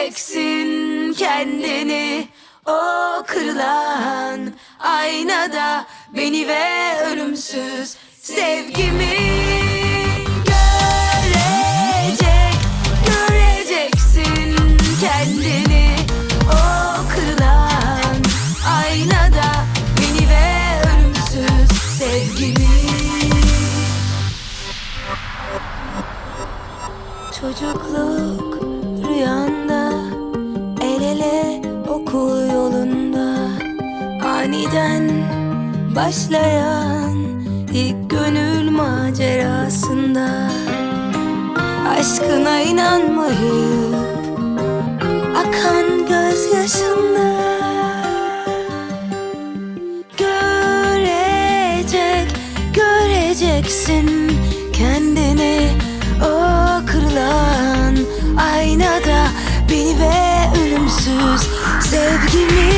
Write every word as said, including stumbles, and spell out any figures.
Göreceksin kendini o kırılan aynada, beni ve ölümsüz sevgimi. Görecek, göreceksin kendini o kırılan aynada, beni ve ölümsüz sevgimi. Çocukluk rüyanda, el ele okul yolunda, aniden başlayan ilk gönül macerasında, aşkına inanmayıp akan gözyaşında. Görecek, göreceksin kendini o kırılan aynada, beni ve ölümsüz sevgimi.